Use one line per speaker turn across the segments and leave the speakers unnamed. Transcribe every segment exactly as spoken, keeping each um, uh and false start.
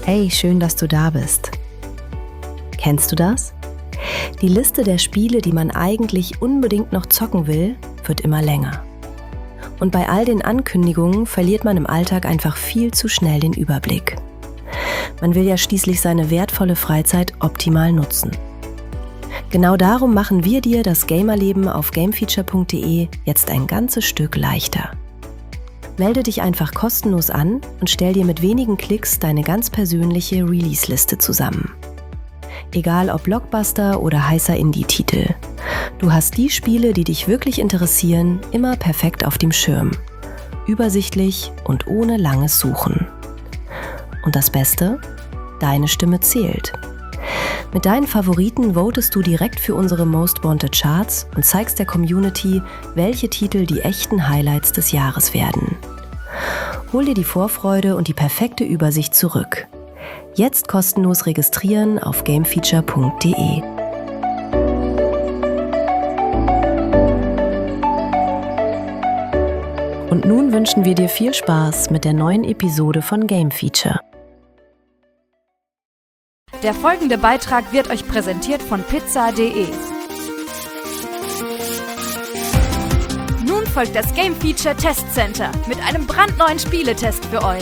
Hey, schön, dass du da bist. Kennst du das? Die Liste der Spiele, die man eigentlich unbedingt noch zocken will, wird immer länger. Und bei all den Ankündigungen verliert man im Alltag einfach viel zu schnell den Überblick. Man will ja schließlich seine wertvolle Freizeit optimal nutzen. Genau darum machen wir dir das Gamerleben auf gamefeature punkt de jetzt ein ganzes Stück leichter. Melde dich einfach kostenlos an und stell dir mit wenigen Klicks deine ganz persönliche Release-Liste zusammen. Egal ob Blockbuster oder heißer Indie-Titel. Du hast die Spiele, die dich wirklich interessieren, immer perfekt auf dem Schirm. Übersichtlich und ohne langes Suchen. Und das Beste? Deine Stimme zählt. Mit deinen Favoriten votest du direkt für unsere Most Wanted Charts und zeigst der Community, welche Titel die echten Highlights des Jahres werden. Hol dir die Vorfreude und die perfekte Übersicht zurück. Jetzt kostenlos registrieren auf gamefeature punkt de. Und nun wünschen wir dir viel Spaß mit der neuen Episode von Game Feature.
Der folgende Beitrag wird euch präsentiert von pizza punkt de. Nun folgt das Game Feature Test Center mit einem brandneuen Spieletest für euch.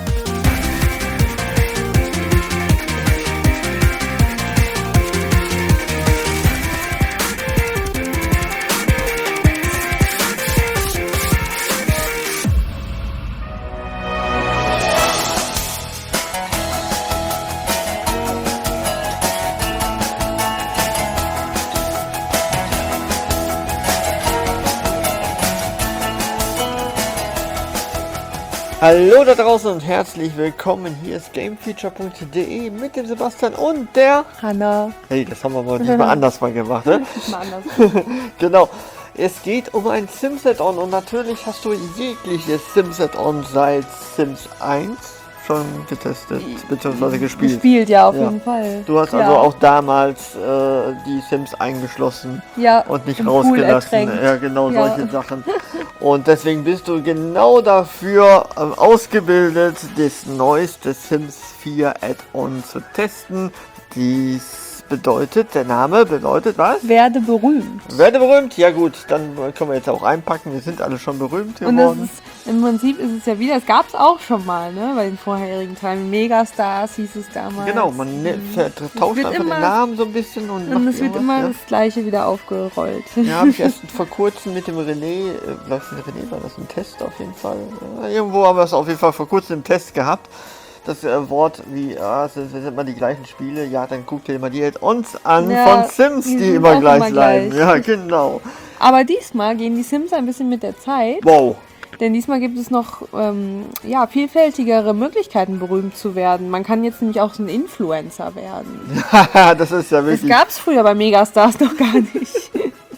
Hallo da draußen und herzlich willkommen. Hier ist gamefeature punkt de mit dem Sebastian und der
Hanna.
Hey, das haben wir mal nicht mal anders mal gemacht, ne?
Mal anders.
Genau. Es geht um ein Sims Add-on und natürlich hast du jegliches Sims Add-on seit Sims eins schon getestet bzw. gespielt.
Gespielt, ja, auf
ja.
jeden Fall.
Du hast
ja.
also auch damals äh, die Sims eingeschlossen
ja,
und nicht
im
rausgelassen.
Pool
Ja, genau,
ja.
solche Sachen. Und deswegen bist du genau dafür äh, ausgebildet, das neueste Sims vier Add-on zu testen. Dies bedeutet, der Name bedeutet was?
Werde berühmt.
Werde berühmt? Ja gut, dann können wir jetzt auch einpacken. Wir sind alle schon berühmt geworden.
Und es ist, im Prinzip ist es ja wieder, es gab es auch schon mal, ne? Bei den vorherigen Teilen. Megastars hieß es damals.
Genau, man ne, tauscht einfach
immer,
den Namen so ein bisschen und,
und
macht
es wird immer
ja.
das Gleiche wieder aufgerollt.
Ja, habe ich erst vor kurzem mit dem René, äh, was ein René war das, ein Test auf jeden Fall. Ja, irgendwo haben wir es auf jeden Fall vor kurzem im Test gehabt. Das äh, Wort wie, ah, es sind immer die gleichen Spiele, ja, dann guck dir immer die Add-ons an
ja,
von Sims, die,
die
immer gleich
immer
bleiben.
gleich.
Ja, genau.
Aber diesmal gehen die Sims ein bisschen mit der Zeit.
Wow.
Denn diesmal gibt es noch ähm, ja, vielfältigere Möglichkeiten, berühmt zu werden. Man kann jetzt nämlich auch so ein Influencer werden.
Das ist ja wirklich...
Das gab es früher bei Megastars noch gar nicht.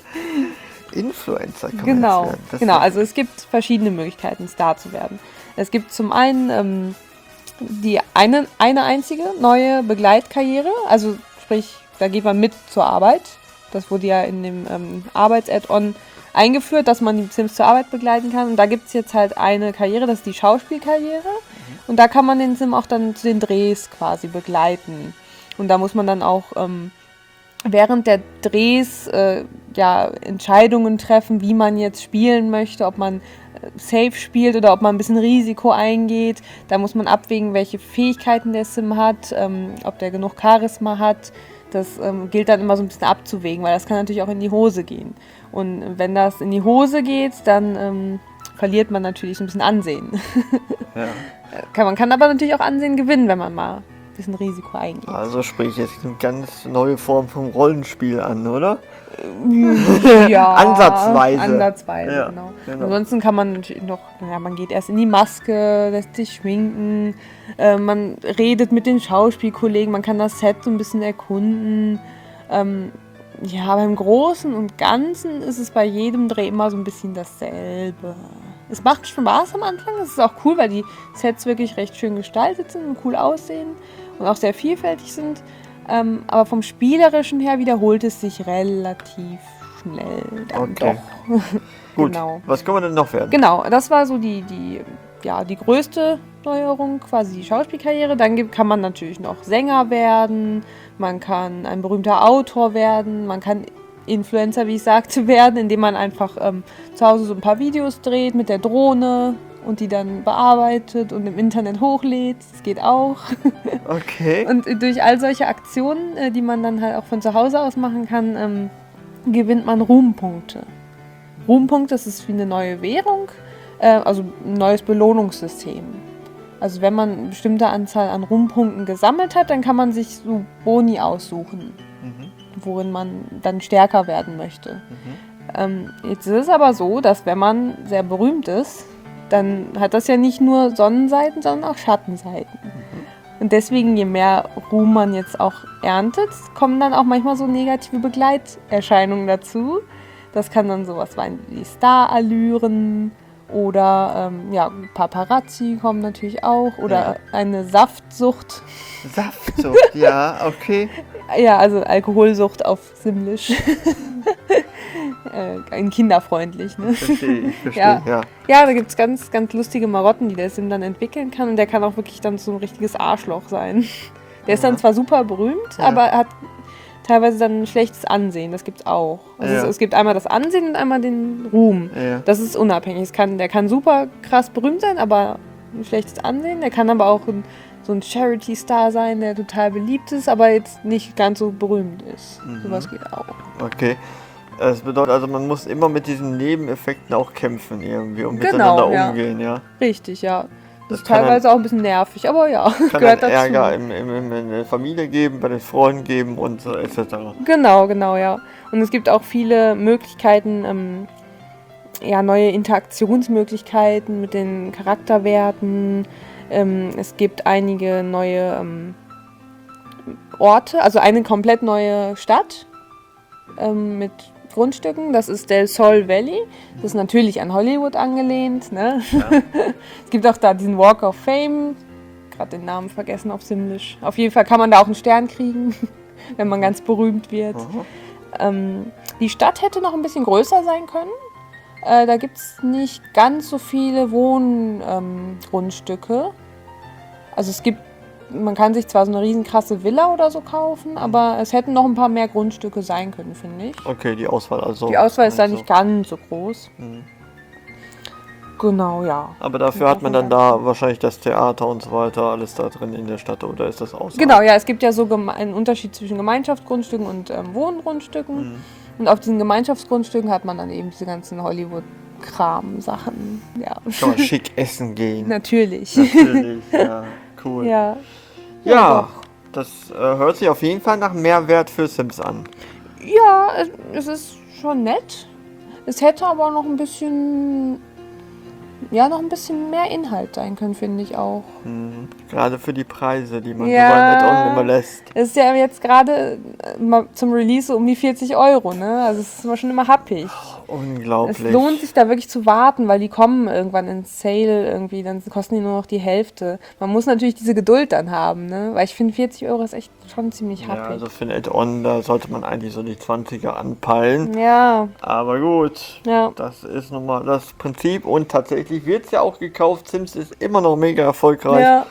Influencer kann
genau,
man jetzt werden. Das
genau. Also es gibt verschiedene Möglichkeiten, Star zu werden. Es gibt zum einen ähm, die eine, eine einzige neue Begleitkarriere. Also sprich, da geht man mit zur Arbeit. Das wurde ja in dem ähm, Arbeits-Add-on eingeführt, dass man die Sims zur Arbeit begleiten kann. Und da gibt es jetzt halt eine Karriere, das ist die Schauspielkarriere. Mhm. Und da kann man den Sim auch dann zu den Drehs quasi begleiten. Und da muss man dann auch ähm, während der Drehs äh, ja, Entscheidungen treffen, wie man jetzt spielen möchte, ob man äh, safe spielt oder ob man ein bisschen Risiko eingeht. Da muss man abwägen, welche Fähigkeiten der Sim hat, ähm, ob der genug Charisma hat. Das ähm, gilt dann immer so ein bisschen abzuwägen, weil das kann natürlich auch in die Hose gehen. Und wenn das in die Hose geht, dann ähm, verliert man natürlich ein bisschen Ansehen. Ja. kann, man kann aber natürlich auch Ansehen gewinnen, wenn man mal ein bisschen Risiko eingeht.
Also sprich jetzt eine ganz neue Form vom Rollenspiel an, oder?
Ja,
ansatzweise.
Ansatzweise,
ja,
genau.
genau.
Ansonsten kann man natürlich noch, ja, man geht erst in die Maske, lässt sich schminken, äh, man redet mit den Schauspielkollegen, man kann das Set so ein bisschen erkunden. Ähm, ja, aber im Großen und Ganzen ist es bei jedem Dreh immer so ein bisschen dasselbe. Es macht Spaß am Anfang, es ist auch cool, weil die Sets wirklich recht schön gestaltet sind und cool aussehen und auch sehr vielfältig sind. Ähm, aber vom Spielerischen her wiederholt es sich relativ schnell dann
okay.
doch.
Gut,
genau.
was kann man denn noch werden?
Genau, das war so die, die ja, die größte Neuerung, quasi die Schauspielkarriere. Dann gibt, kann man natürlich noch Sänger werden, man kann ein berühmter Autor werden, man kann Influencer, wie ich sagte, werden, indem man einfach ähm, zu Hause so ein paar Videos dreht mit der Drohne und die dann bearbeitet und im Internet hochlädt. Das geht auch.
Okay.
Und durch all solche Aktionen, äh, die man dann halt auch von zu Hause aus machen kann, ähm, gewinnt man Ruhmpunkte. Ruhmpunkte, das ist wie eine neue Währung, äh, also ein neues Belohnungssystem. Also wenn man eine bestimmte Anzahl an Ruhmpunkten gesammelt hat, dann kann man sich so Boni aussuchen,
Mhm.
worin man dann stärker werden möchte.
Mhm.
Ähm, jetzt ist es aber so, dass wenn man sehr berühmt ist, dann hat das ja nicht nur Sonnenseiten, sondern auch Schattenseiten. Und deswegen, je mehr Ruhm man jetzt auch erntet, kommen dann auch manchmal so negative Begleiterscheinungen dazu. Das kann dann sowas sein wie Starallüren oder ähm, ja, Paparazzi kommen natürlich auch oder
Ja.
eine Saftsucht.
Saftsucht, ja, okay.
Ja, also Alkoholsucht auf Simlish. äh, ein kinderfreundlich, ne?
Verstehe, ich verstehe,
Ja.
ja.
Ja, da gibt es ganz, ganz lustige Marotten, die der Sim dann entwickeln kann. Und der kann auch wirklich dann so ein richtiges Arschloch sein. Der ist dann
Aha.
zwar super berühmt,
Ja.
aber hat teilweise dann ein schlechtes Ansehen. Das gibt's auch. Also
Ja.
es, es gibt einmal das Ansehen und einmal den Ruhm.
Ja.
Das ist unabhängig. Es kann, der kann super krass berühmt sein, aber ein schlechtes Ansehen. Der kann aber auch ein, so ein Charity-Star sein, der total beliebt ist, aber jetzt nicht ganz so berühmt ist.
Mhm.
Sowas geht auch.
Okay. Das bedeutet also, man muss immer mit diesen Nebeneffekten auch kämpfen irgendwie und
Genau,
miteinander
ja.
umgehen, ja.
Richtig, ja. Das,
Das
ist
kann
teilweise auch ein bisschen nervig, aber ja,
Kann
gehört
dann
dazu.
Ärger im, im, im, in der Familie geben, bei den Freunden geben und so et cetera.
Genau, genau, ja. Und es gibt auch viele Möglichkeiten, ähm, ja, neue Interaktionsmöglichkeiten mit den Charakterwerten. Ähm, es gibt einige neue ähm, Orte, also eine komplett neue Stadt ähm, mit Grundstücken. Das ist Del Sol Valley. Das ist natürlich an Hollywood angelehnt. Ne? Es gibt auch da diesen Walk of Fame. Gerade den Namen vergessen auf Simlish. Auf jeden Fall kann man da auch einen Stern kriegen, wenn man ganz berühmt wird.
Aha.
Ähm, die Stadt hätte noch ein bisschen größer sein können. Äh, da gibt es nicht ganz so viele Wohngrundstücke. Also es gibt, man kann sich zwar so eine riesen krasse Villa oder so kaufen, aber es hätten noch ein paar mehr Grundstücke sein können, finde ich.
Okay, die Auswahl also.
Die Auswahl ist da
also.
nicht ganz so groß.
Mhm.
Genau, ja.
Aber dafür hat man dann da wahrscheinlich das Theater und so weiter, alles da drin in der Stadt, oder ist das außerhalb?
Genau, ja, es gibt ja so geme- einen Unterschied zwischen Gemeinschaftsgrundstücken und ähm, Wohngrundstücken.
Mhm.
Und auf diesen Gemeinschaftsgrundstücken hat man dann eben diese ganzen Hollywood-Kram-Sachen. Ja,
Kann man schick essen gehen.
natürlich.
Natürlich, ja, cool.
Ja.
Ja, das äh, hört sich auf jeden Fall nach Mehrwert für Sims an.
Ja, es- es ist schon nett. Es hätte aber noch ein bisschen, ja, noch ein bisschen mehr Inhalt sein können, finde ich auch.
Mhm. Gerade für die Preise, die man
Ja.
so beim Add-on immer lässt.
Es ist ja jetzt gerade äh, mal zum Release so um die vierzig Euro, ne? Also es ist immer schon immer happig.
Unglaublich.
Es lohnt sich da wirklich zu warten, weil die kommen irgendwann in Sale irgendwie, dann kosten die nur noch die Hälfte. Man muss natürlich diese Geduld dann haben, ne? Weil ich finde vierzig Euro ist echt schon ziemlich
Ja,
happig.
also für ein Add-on, da sollte man eigentlich so die zwanziger anpeilen.
Ja,
Aber gut,
ja.
das ist nun mal das Prinzip und tatsächlich wird es ja auch gekauft. Sims ist immer noch mega erfolgreich.
Ja,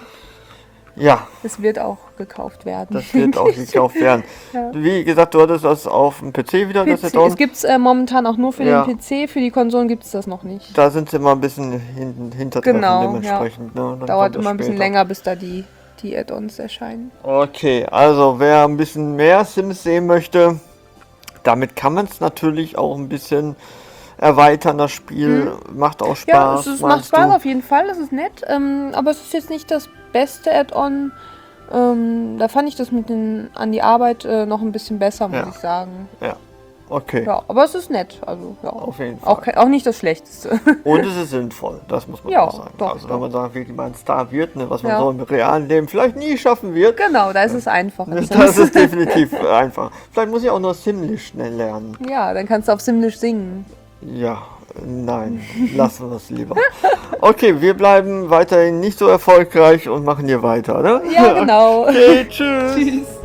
Ja,
es wird auch gekauft werden.
das wird auch gekauft werden.
Ja.
Wie gesagt, du hattest das auf dem P C wieder, das
P C.
Add-on.
Es gibt es äh, momentan auch nur für
Ja.
den P C, für die Konsolen gibt es das noch nicht.
Da sind sie immer ein bisschen hinten hintertreffen
Genau,
dementsprechend. Ne? Dann
Dauert
kommt das
immer ein bisschen
später.
länger, bis da die, die Add-ons erscheinen.
Okay, also wer ein bisschen mehr Sims sehen möchte, damit kann man es natürlich auch ein bisschen erweitern. Das Spiel macht auch Spaß.
Ja, es ist, macht
meinst
Spaß
du?
auf jeden Fall, es ist nett, ähm, aber es ist jetzt nicht das beste Add-on. Ähm, da fand ich das mit den an die Arbeit äh, noch ein bisschen besser, muss
Ja.
ich sagen.
Ja, okay.
Ja, aber es ist nett, also ja.
Auf jeden Fall.
Auch, ke- auch nicht das Schlechteste.
Und es ist sinnvoll, das muss man
Ja,
auch sagen.
doch,
also
doch.
wenn man sagt, wirklich mal ein Star wird, ne, was man
Ja.
so im realen Leben vielleicht nie schaffen wird,
Genau, da ist es einfach.
das ist definitiv einfach. Vielleicht muss ich auch nur Simlish schnell lernen.
Ja, dann kannst du auf Simlish singen.
Ja, nein, lassen wir es lieber. Okay, wir bleiben weiterhin nicht so erfolgreich und machen hier weiter, ne?
Ja, genau.
Okay, tschüss.
Tschüss.